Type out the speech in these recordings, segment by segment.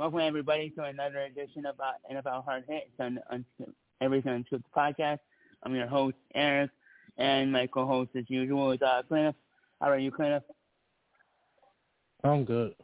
Welcome everybody to another edition of NFL Hard Hits on Everything Unscripted Podcast. I'm your host Eric, and my co-host as usual is Cliff. How are you, Cliff? I'm good.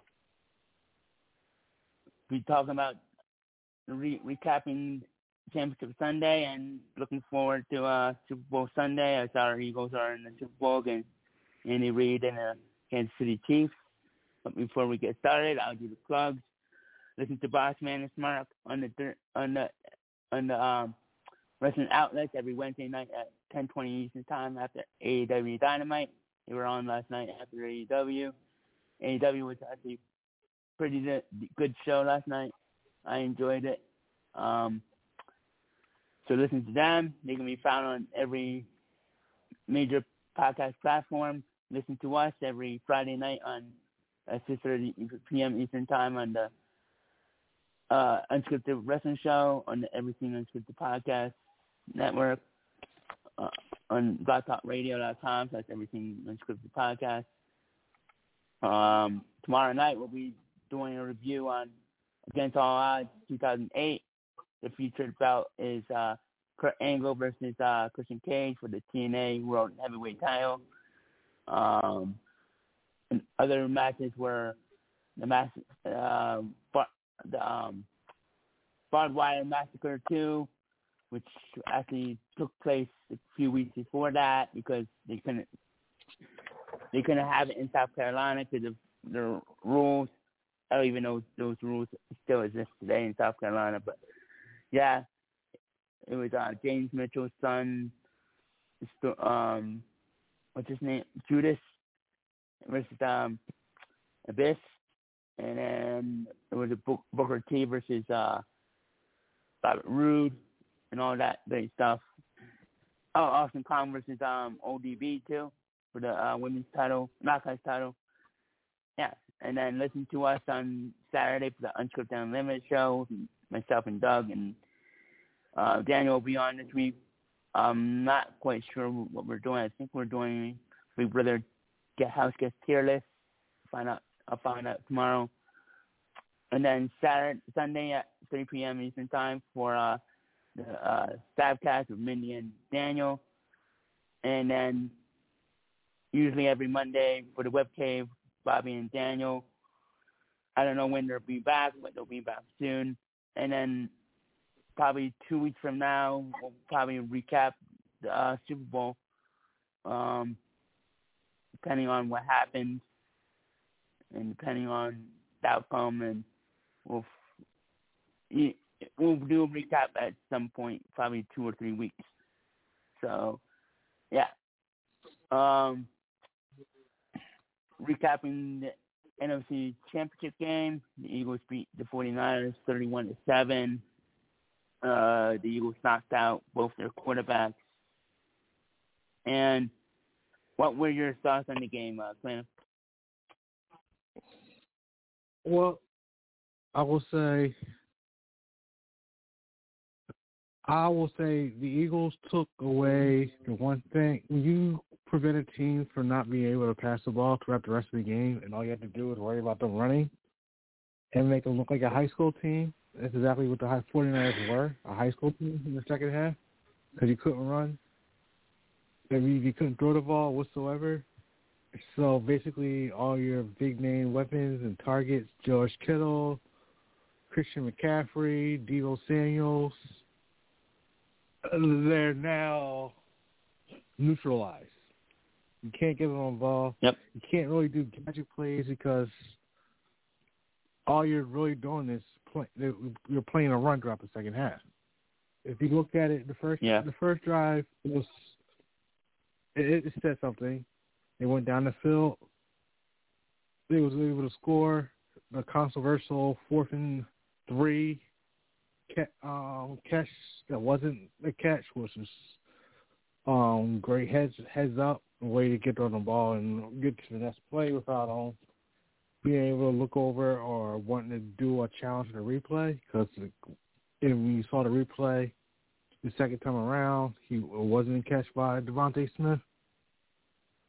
We're talking about recapping Championship Sunday and looking forward to Super Bowl Sunday as our Eagles are in the Super Bowl against Andy Reid and the Kansas City Chiefs. But before we get started, I'll do the plugs. Listen to Boss Man and Smart on the wrestling outlets every Wednesday night at 10:20 Eastern Time after AEW Dynamite. They were on last night after AEW. AEW was actually pretty good show last night. I enjoyed it. So listen to them. They can be found on every major podcast platform. Listen to us every Friday night on 6:30 p.m. Eastern Time on the Unscripted Wrestling Show on the Everything Unscripted Podcast Network on blogtalkradio.com. That's Everything Unscripted Podcast. Tomorrow night we'll be doing a review on Against All Odds 2008. The featured bout is Kurt Angle versus Christian Cage for the TNA World Heavyweight title. And other matches were the Barbed Wire Massacre 2, which actually took place a few weeks before that because they couldn't have it in South Carolina because of the rules. I don't even know if those rules still exist today in South Carolina, but yeah, it was James Mitchell's son, what's his name, Judas versus Abyss, and then it was a Booker T versus Robert Roode and all that great stuff. Oh, Austin Kong versus ODB too for the women's title, Knockouts title. Yeah, and then listen to us on Saturday for the Unscripted Unlimited show. Myself and Doug and Daniel will be on this week. I'm not quite sure what we're doing. I think we're doing Big Brother House Guest Tier List. I'll find out tomorrow. And then Sunday at 3 p.m. Eastern Time for the Stabcast with Mindy and Daniel. And then usually every Monday for the Web Cave, Bobby and Daniel. I don't know when they'll be back, but they'll be back soon. And then probably 2 weeks from now, we'll probably recap the Super Bowl, depending on what happens and depending on the outcome. And we'll do a recap at some point, probably 2 or 3 weeks. So, yeah. Recapping the NFC Championship game, the Eagles beat the 49ers 31-7. The Eagles knocked out both their quarterbacks. And what were your thoughts on the game, Clint? Well, I will say the Eagles took away the one thing. When you prevent a team from not being able to pass the ball throughout the rest of the game, and all you have to do is worry about them running and make them look like a high school team, that's exactly what the 49ers were, a high school team in the second half, because you couldn't run. You couldn't throw the ball whatsoever. So basically all your big-name weapons and targets, George Kittle, Christian McCaffrey, Deebo Samuels, they're now neutralized. You can't give them a ball. Yep. You can't really do gadget plays because all you're really doing is you're playing a run drop the second half. If you look at it, the first drive, it said something. They went down the field. They was able to score a controversial 4th and 3 catch that wasn't a catch, which was great heads up, a way to get on the ball and get to the next play without being able to look over or wanting to do a challenge in the replay. Because when you saw the replay the second time around, he wasn't catched by Devontae Smith.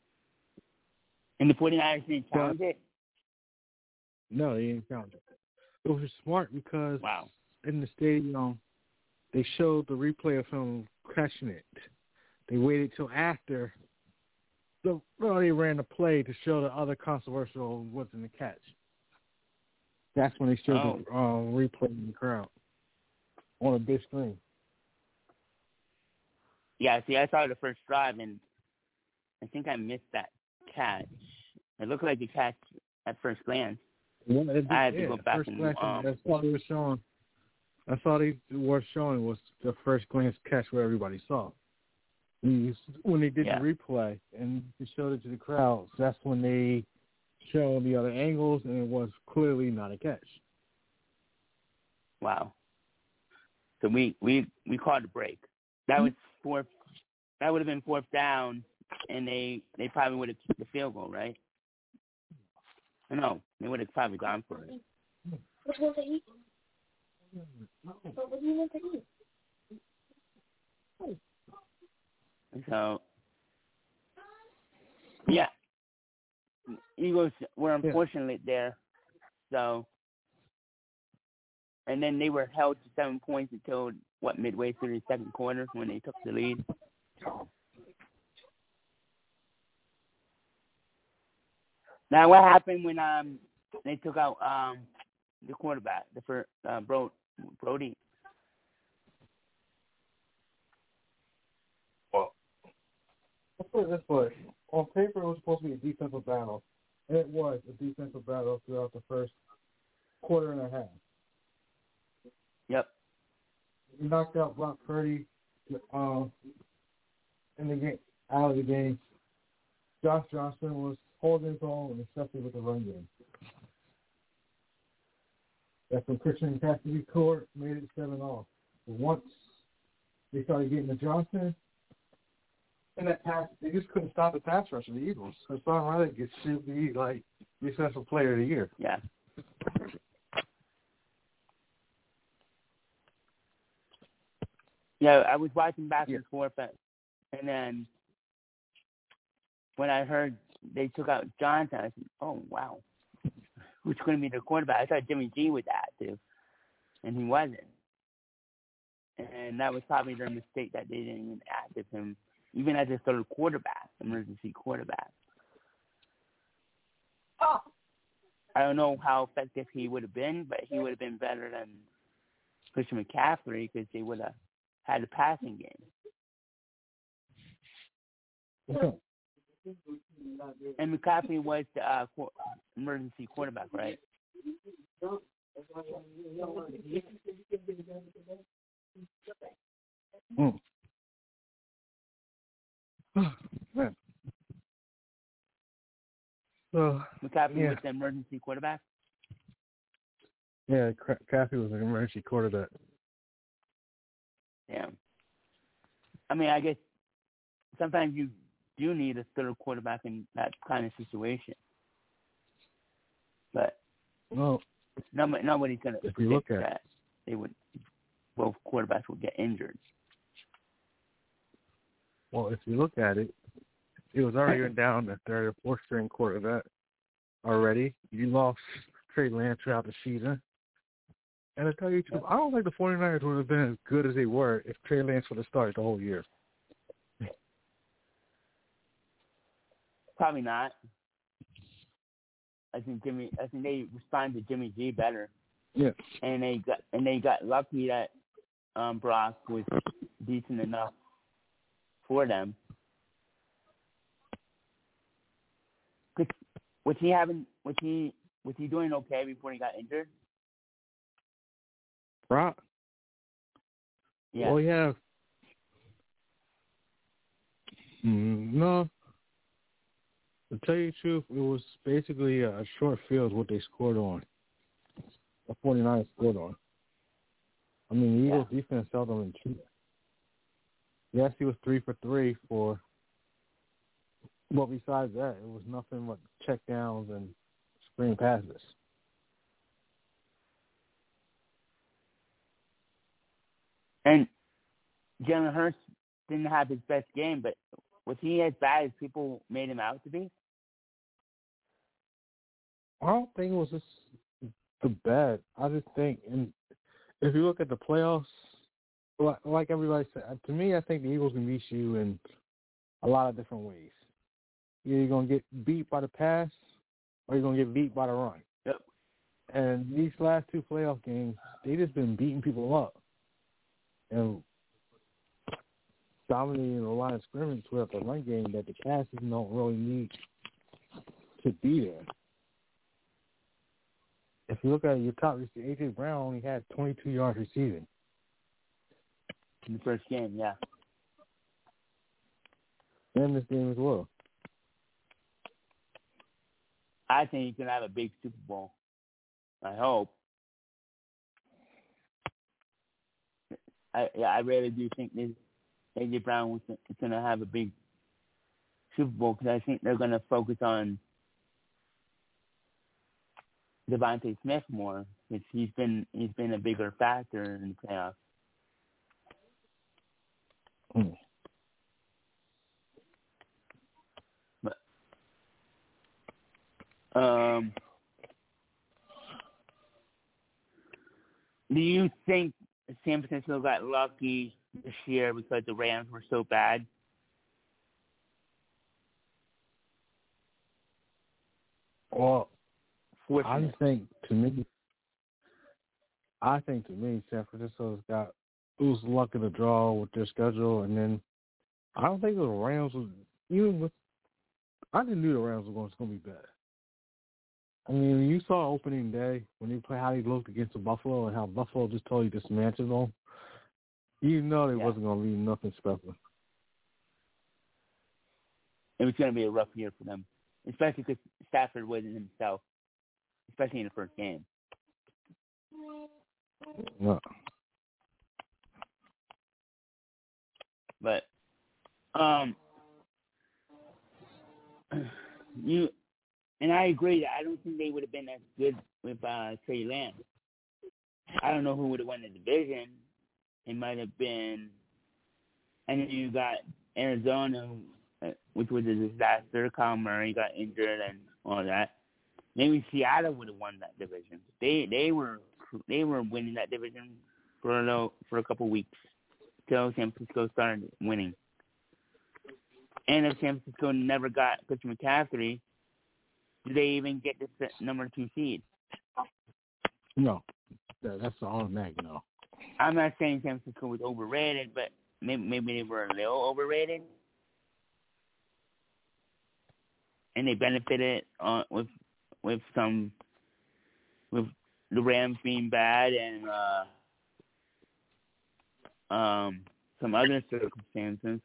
And the 49ers didn't challenge it? No, they didn't challenge it. It was smart because Wow. in the stadium, they showed the replay of him catching it. They waited till after they ran the play to show the other controversial wasn't the catch. That's when they showed the replay in the crowd on a big screen. Yeah, see, I saw the first drive, and I think I missed that catch. It looked like a catch at first glance. Yeah, I had to go back and that's all they were showing. That's all they were showing was the first glance catch where everybody saw. When they did the replay and they showed it to the crowd, that's when they showed the other angles, and it was clearly not a catch. Wow. So we called a break. That was fourth. That would have been fourth down, and they probably would have kicked the field goal, right? No, they would have probably gone for it. What do you want to eat? What do you want to eat? So, yeah, Eagles were unfortunate there. So, and then they were held to 7 points until, midway through the second quarter when they took the lead. Now, what happened when they took out the quarterback, the first Brody? Well, let's put it this way. On paper, it was supposed to be a defensive battle. And it was a defensive battle throughout the first quarter and a half. Yep. We knocked out Brock Purdy in the game, out of the game. Josh Johnson was holding his own, especially with the run game. That's when Christian Cassidy court made it 7-0. Once they started getting to Johnson, and that pass, they just couldn't stop the pass rush of the Eagles. Hassan Reddick should be like defensive player of the year. Yeah. Yeah, I was watching back and forth, and then when I heard they took out Johnson, I said, "Oh wow, who's going to be the quarterback?" I thought Jimmy G was active, and he wasn't. And that was probably their mistake that they didn't even active him, even as a third quarterback, emergency quarterback. I don't know how effective he would have been, but he would have been better than Christian McCaffrey because they would have had a passing game. And McCaffrey was the emergency quarterback, right? Man. So, McCaffrey was the emergency quarterback? Yeah, Caffey was an emergency quarterback. Yeah. I mean, I guess sometimes you do need a third quarterback in that kind of situation. But nobody's going to predict that both quarterbacks would get injured. Well, if you look at it, it was already down the third or fourth string quarterback already. You lost Trey Lance throughout the season. And to tell you the truth, I don't think the 49ers would have been as good as they were if Trey Lance would have started the whole year. Probably not. I think they responded to Jimmy G better. Yeah. And they got lucky that Brock was decent enough for them. Was he doing okay before he got injured? Brock? Yeah. Well, yeah. No. To tell you the truth, it was basically a short field what they scored on. The 49ers scored on. I mean, the Eagles defense held them in check. Yes, he was 3 for 3 for. Well, besides that, it was nothing but check downs and screen passes. And Jalen Hurts didn't have his best game, but was he as bad as people made him out to be? I don't think it was just the bad. I just think, and if you look at the playoffs, like everybody said, to me, I think the Eagles can beat you in a lot of different ways. Either you're going to get beat by the pass or you're going to get beat by the run. Yep. And these last two playoff games, they just been beating people up and dominating the line of scrimmage throughout the run game that the passes don't really need to be there. If you look at your top receiver, A.J. Brown only had 22 yards receiving. In the first game, yeah. And this game as well. I think he's going to have a big Super Bowl. I hope. I really do think this A.J. Brown is going to have a big Super Bowl because I think they're going to focus on Devontae Smith more because he's been a bigger factor in the playoffs. Mm. But do you think San Francisco got lucky this year because the Rams were so bad? Well, Fortunate. I think to me, San Francisco's got it was luck of the draw with their schedule, and then I don't think the Rams was I didn't knew the Rams were going to be bad. I mean, when you saw opening day when they play how they looked against the Buffalo and how Buffalo just totally dismantled them, you know they wasn't going to be nothing special. It was going to be a rough year for them, especially because Stafford wasn't himself, especially in the first game. No. But and I agree that I don't think they would have been as good with Trey Lance. I don't know who would have won the division. It might have been, and then you got Arizona, which was a disaster. Kyle Murray got injured and all that. Maybe Seattle would have won that division. They were winning that division for a couple weeks till San Francisco started winning. And if San Francisco never got Christian McCaffrey, did they even get the number 2 seed? No. That's the automatic no. I'm not saying San Francisco was overrated, but maybe they were a little overrated. And they benefited with the Rams being bad and some other circumstances.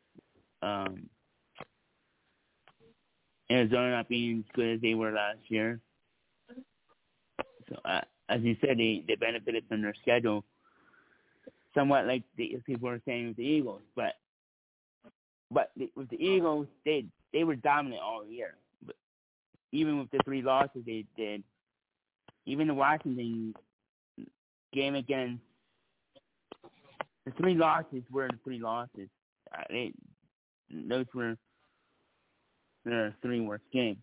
Arizona not being as good as they were last year. So, as you said, they benefited from their schedule, somewhat like people were saying with the Eagles. But with the Eagles, they were dominant all year. But even with the 3 losses they did, even the Washington game against the 3 losses were the 3 losses. Those were their 3 worst games.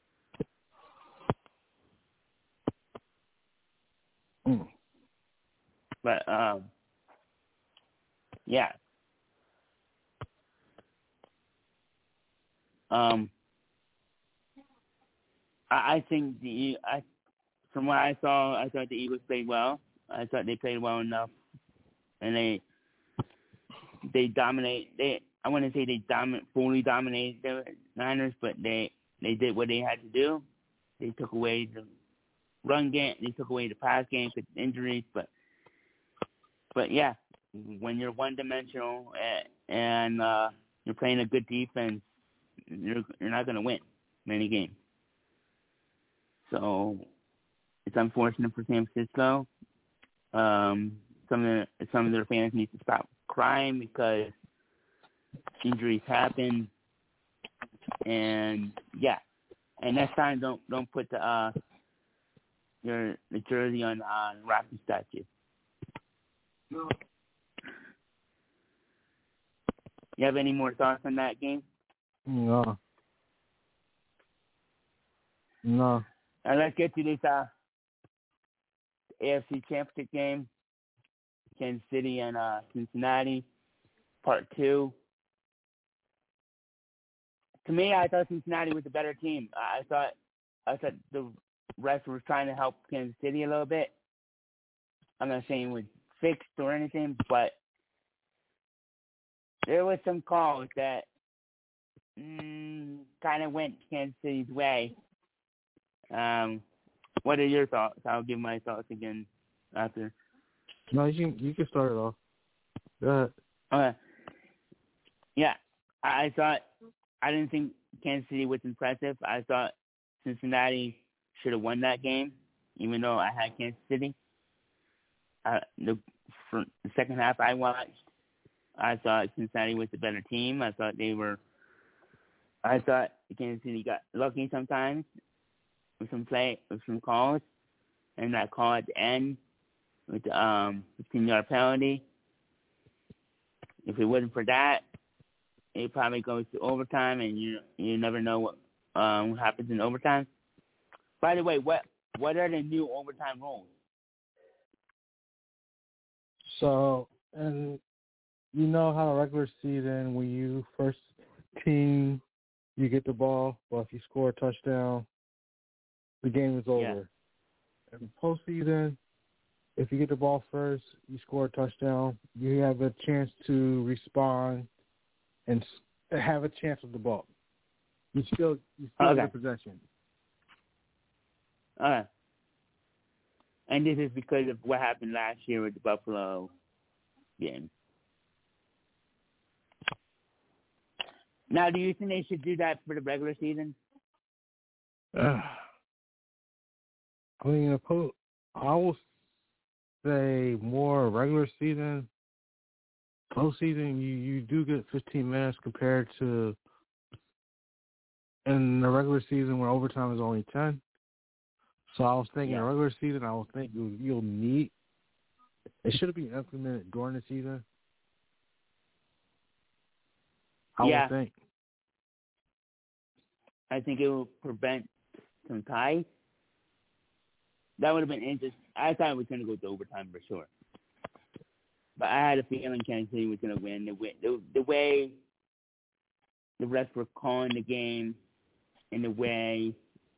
Mm. But yeah. I think from what I saw, I thought the Eagles played well. I thought they played well enough, and they dominate. I wouldn't say they fully dominated the Niners, but they did what they had to do. They took away the run game. They took away the pass game with injuries, but yeah, when you're one-dimensional and you're playing a good defense, you're not going to win many games. So it's unfortunate for San Francisco. Some of their fans need to stop crying because injuries happen, and yeah. And next time, don't put the jersey on Rocky statue. No. You have any more thoughts on that game? No. Let's get to this AFC Championship game, Kansas City and Cincinnati, Part 2. To me, I thought Cincinnati was the better team. I thought the rest was trying to help Kansas City a little bit. I'm not saying it was fixed or anything, but there was some calls that kind of went Kansas City's way. What are your thoughts? I'll give my thoughts again after. No, you can start it off. Go ahead. Okay. Yeah, I didn't think Kansas City was impressive. I thought Cincinnati should have won that game, even though I had Kansas City. The second half I watched, I thought Cincinnati was the better team. I thought Kansas City got lucky sometimes with some calls, and that call at the end with the 15-yard penalty. If it wasn't for that, it probably goes to overtime, and you never know what happens in overtime. By the way, what are the new overtime rules? So, and you know how the regular season, when you first team, you get the ball, but if you score a touchdown, the game is over. Yeah. In postseason, if you get the ball first, you score a touchdown, you have a chance to respond and have a chance with the ball. You still okay. have the possession. And this is because of what happened last year with the Buffalo game. Now, do you think they should do that for the regular season? I mean, I will say more regular season. Postseason, you do get 15 minutes compared to in the regular season where overtime is only 10. So I was thinking regular season, I would think you'll need – it should be implemented during the season. I would think. I think it will prevent some ties. That would have been interesting. I thought it was going to go to overtime for sure. But I had a feeling Kansas City was going to win. The way the refs were calling the game and the way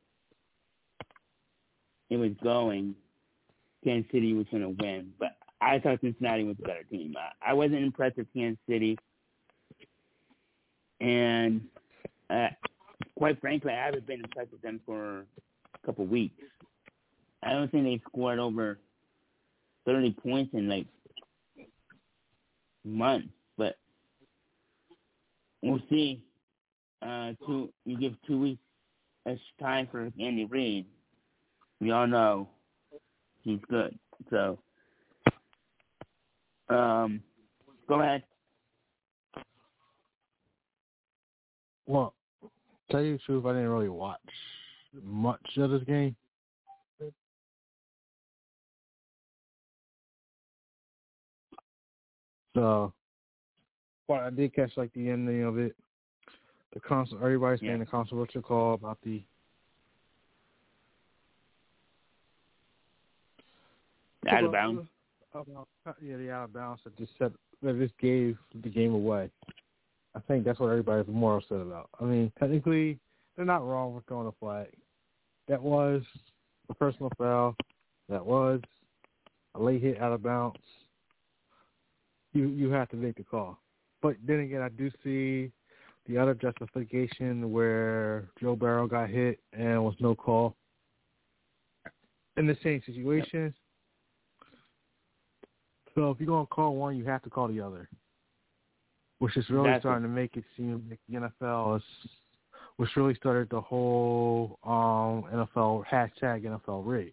it was going, Kansas City was going to win. But I thought Cincinnati was a better team. I wasn't impressed with Kansas City. And quite frankly, I haven't been impressed with them for a couple of weeks. I don't think they've scored over 30 points in like months, but we'll see. You give 2 weeks as time for Andy Reid. We all know he's good. So, go ahead. Well, tell you the truth, I didn't really watch much of this game. So, but I did catch like the ending of it. Everybody's saying the controversial call about the out of bounds. The out of bounds that just gave the game away. I think that's what everybody's more upset about. I mean, technically, they're not wrong with throwing a flag. That was a personal foul. That was a late hit out of bounds. You have to make the call. But then again, I do see the other justification where Joe Burrow got hit and was no call. In the same situation. Yep. So if you're going to call one, you have to call the other. Which is really starting to make it seem like the NFL which really started the whole NFL #NFL rig.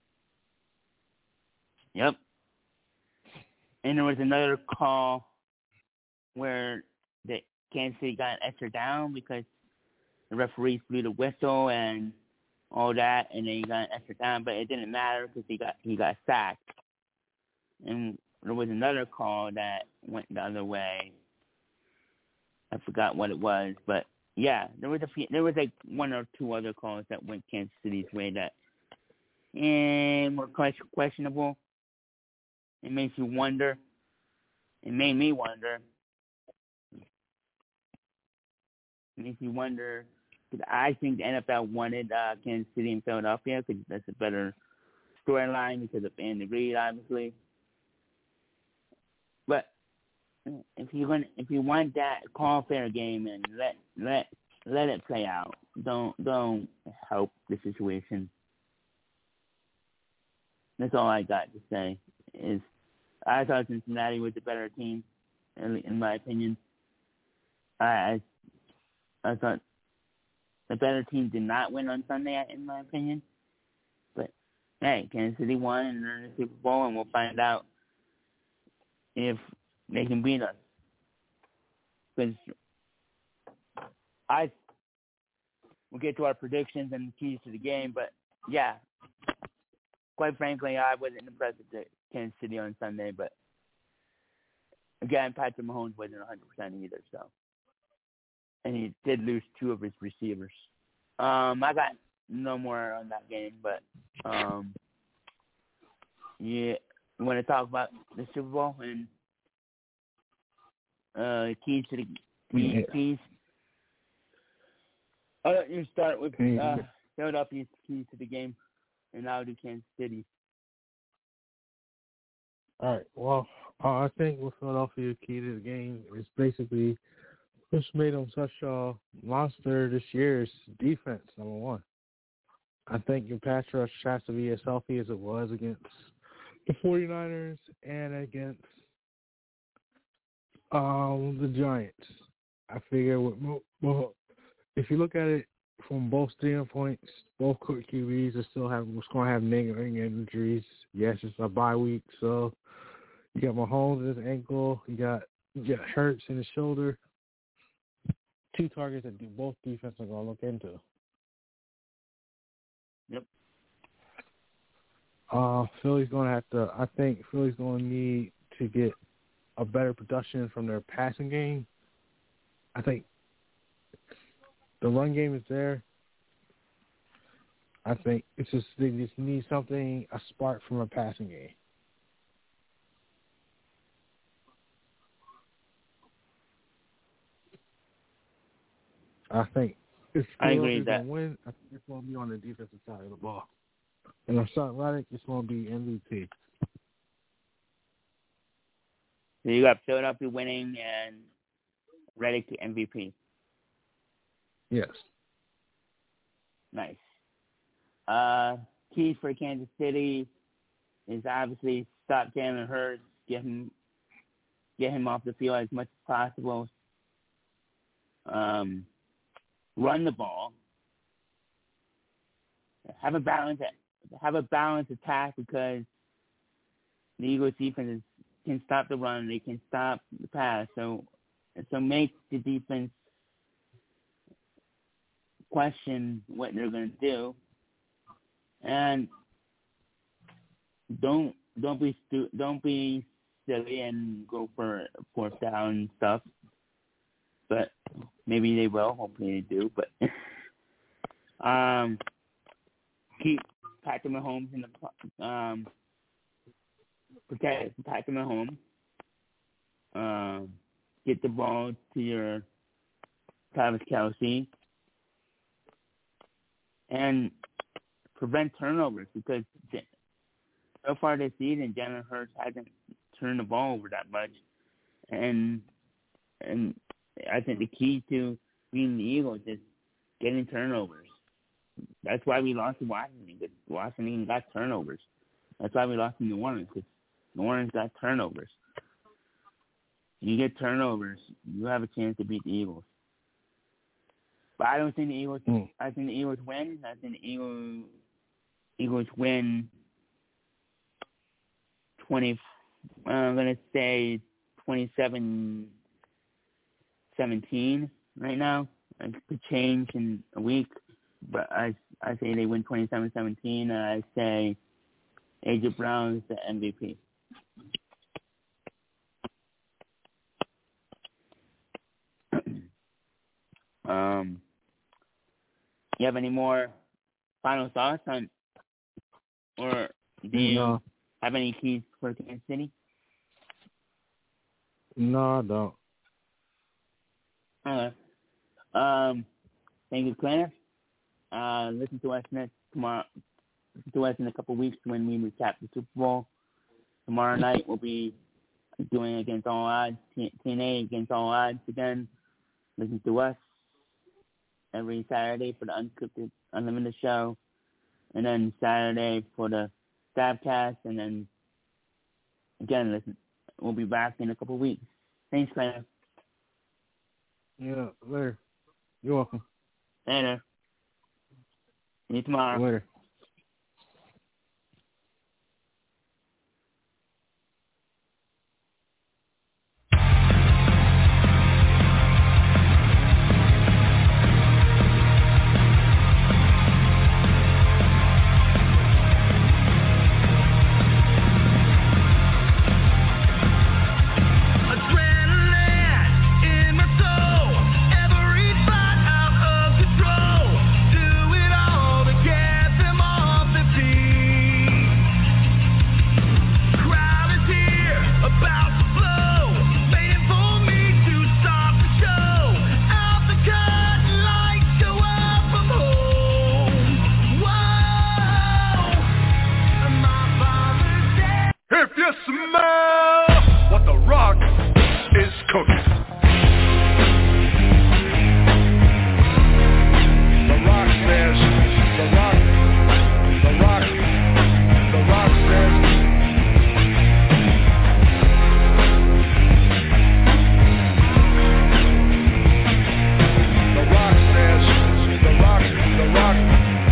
Yep. And there was another call where the Kansas City got an extra down because the referees blew the whistle and all that, and then he got an extra down, but it didn't matter because he got sacked. And there was another call that went the other way. I forgot what it was, but yeah, there was like one or two other calls that went Kansas City's way that and were questionable. It makes you wonder. It made me wonder. It makes you wonder. Because I think the NFL wanted Kansas City and Philadelphia because that's a better storyline because of Andy Reid, obviously. But if you want that, call fair game and let it play out. Don't help the situation. That's all I got to say. Is I thought Cincinnati was the better team, in my opinion. I thought the better team did not win on Sunday, in my opinion. But hey, Kansas City won and they're in the Super Bowl, and we'll find out if they can beat us. Because we'll get to our predictions and the keys to the game, but yeah, quite frankly, I wasn't impressed with Kansas City on Sunday, but again, Patrick Mahomes wasn't 100% either, so. And he did lose two of his receivers. I got no more on that game, but yeah, you want to talk about the Super Bowl and keys to the keys? I'll let you start with Philadelphia's keys to the game, and I'll do Kansas City. All right. Well, I think with Philadelphia, key to the game is basically what's made them such a monster this year is defense, number one. I think your pass rush has to be as healthy as it was against the 49ers and against the Giants. I figure if you look at it from both standpoints, both QBs are still going to have lingering injuries. Yes, it's a bye week, so you got Mahomes in his ankle, you got Hurts in his shoulder. Two targets that both defenses are going to look into. Yep. Philly's going to have to. I think Philly's going to need to get a better production from their passing game. I think the run game is there. I think they just need something, a spark from a passing game. I think if Philadelphia's going to win, I think it's going to be on the defensive side of the ball. And if Son Reddick, it's going to be MVP. So you got Philadelphia winning and Reddick to MVP. Yes. Nice. Keys for Kansas City is obviously stop Jalen Hurts, get him off the field as much as possible. Run the ball. Have a balanced attack because the Eagles defense can stop the run, they can stop the pass. So make the defense question what they're going to do, and don't be silly and go for fourth down stuff. But maybe they will. Hopefully they do. But keep Patrick Mahomes in the protect Patrick Mahomes. Get the ball to your Travis Kelce. And prevent turnovers because so far this season, Jalen Hurts hasn't turned the ball over that much. And I think the key to beating the Eagles is getting turnovers. That's why we lost to Washington, because Washington got turnovers. That's why we lost to New Orleans, because New Orleans got turnovers. You get turnovers, you have a chance to beat the Eagles. But I don't think the Eagles. I think the Eagles win. I think the Eagles win 20. I'm gonna say 27-17 right now. It could change in a week, but I say they win 27-17. And I say AJ Brown is the MVP. You have any more final thoughts on Or do you have any keys for Kansas City? No, I don't. Okay. Thank you, Claire. Listen to us tomorrow. Listen to us in a couple of weeks when we recap the Super Bowl. Tomorrow night we'll be doing Against All Odds, TNA Against All Odds again. Listen to us every Saturday for the Unscripted Unlimited show, and then Saturday for the Stabcast, and then again, listen. We'll be back in a couple of weeks. Thanks, Claire. Yeah, later. You're welcome. Later. See you tomorrow. Later. If you smell what The Rock is cooking. The Rock says, The Rock says, The Rock says, The Rock.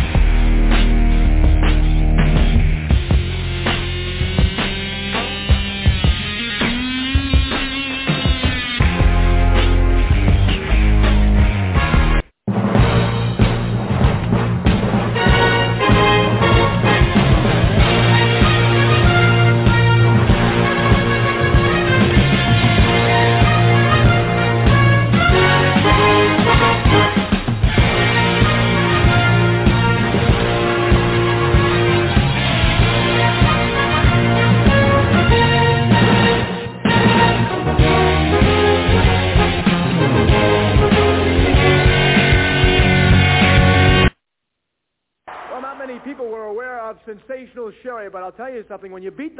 People were aware of Sensational Sherry, but I'll tell you something, when you beat the...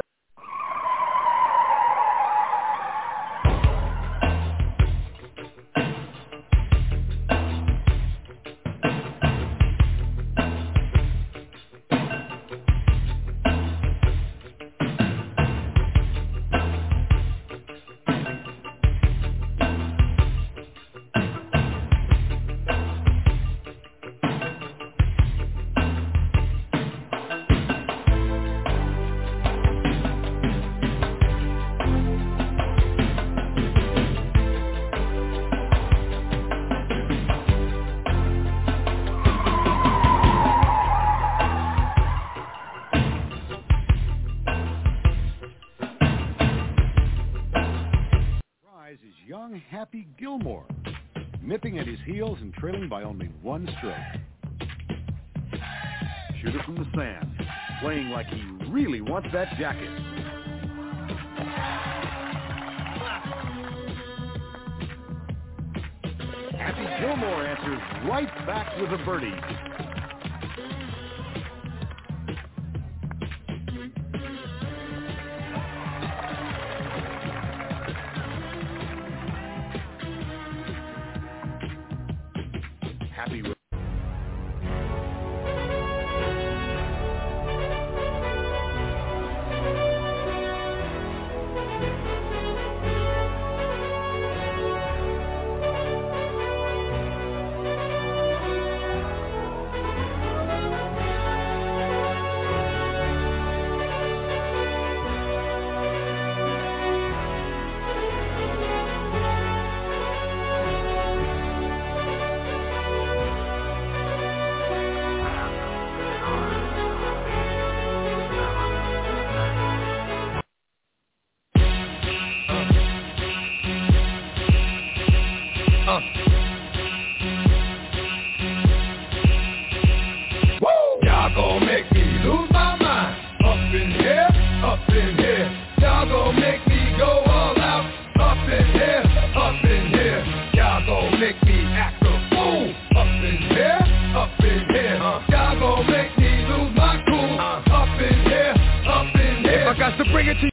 Is young Happy Gilmore, nipping at his heels and trailing by only one stroke. Shooter from the sand, playing like he really wants that jacket. Happy Gilmore answers right back with a birdie. Happy.